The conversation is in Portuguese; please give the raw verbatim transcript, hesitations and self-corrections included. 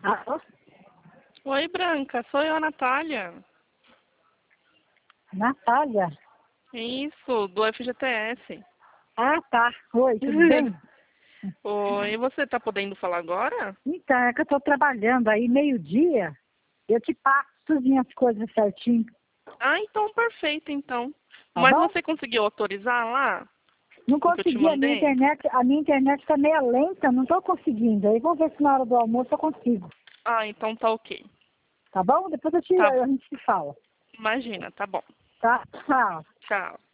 Alô? Oi, Branca, sou eu, a Natália. Natália? Isso, do F G T S. Ah, tá. Oi, tudo bem? Oi, você tá podendo falar agora? Então, é que eu tô trabalhando aí meio-dia, eu te passo as minhas coisas certinho, Ah, então perfeito, então. tá Mas bom? você conseguiu autorizar lá Não o que eu te consegui, a minha mandei? internet, a minha internet tá meio lenta, não tô conseguindo. Aí vamos ver se na hora do almoço eu consigo, Ah, então tá ok. tá bom? Depois eu te, Tá, a gente se fala, imagina, tá bom. tá? Tchau. Tchau.